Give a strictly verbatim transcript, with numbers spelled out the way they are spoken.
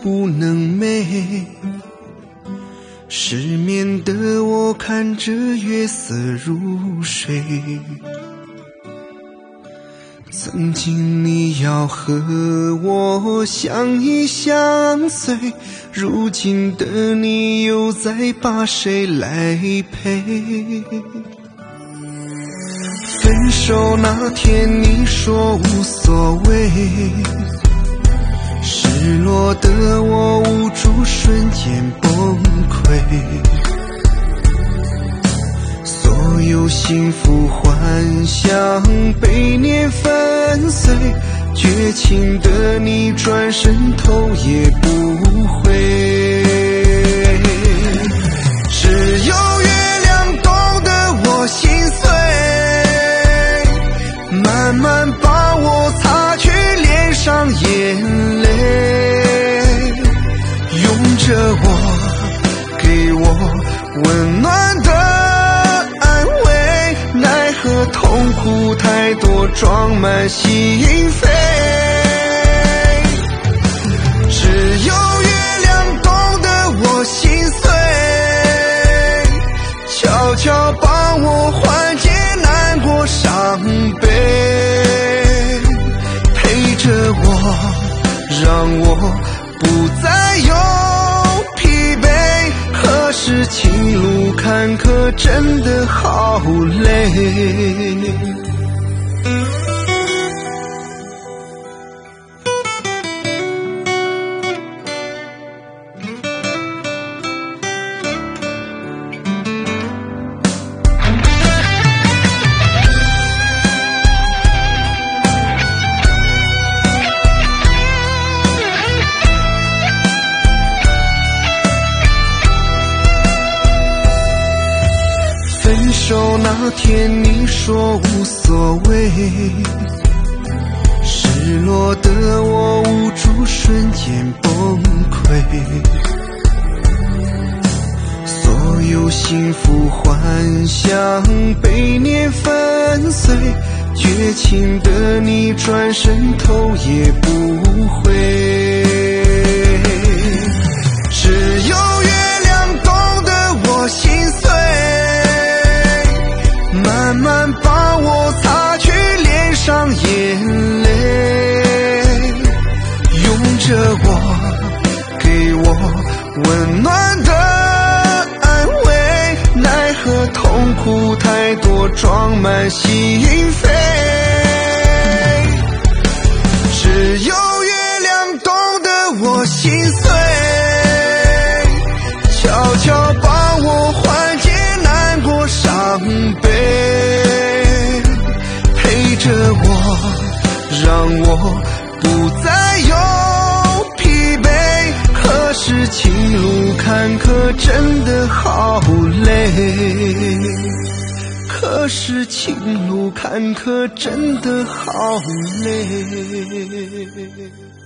不能寐。失眠的我看着月色入睡，曾经你要和我相依相随，如今的你又在把谁来陪？分手那天你说无所谓，失落的我无助，瞬间崩溃。所有幸福幻想被年粉碎，绝情的你转身头也不回。只有月亮懂得我心碎，慢慢把我擦去脸上眼泪，拥着我，给我温暖的安慰，奈何痛苦太多，装满心扉。只有月亮懂得我心碎，悄悄帮我缓解难过伤悲，陪着我，让我不再有疲惫。可是情路坎坷，真的好累。分手那天你说无所谓，失落的我无助，瞬间崩溃。所有幸福幻想被年粉碎，绝情的你转身头也不回。只有月亮懂得我心碎，慢慢把我擦去脸上眼泪，拥着我，给我温暖的安慰，奈何痛苦太多，装满心扉。只有月亮懂得我心碎，悄悄帮我缓解难过伤悲，陪着我，让我不再有疲惫。可是情路坎坷，真的好累。可是情路坎坷，真的好累。